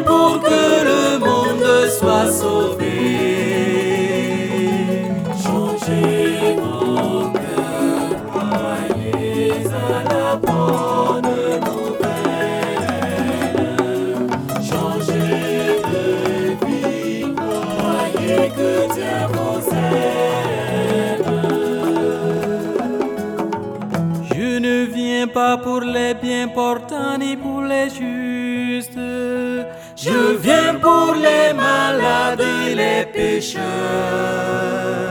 pour que le monde soit sauvé. Changez vos cœurs, croyez à la bonne nouvelle. Changez de vie, croyez que Dieu vous aime. Je ne viens pas pour les bien portants ni pour les justes. Je viens pour les malades et les pécheurs.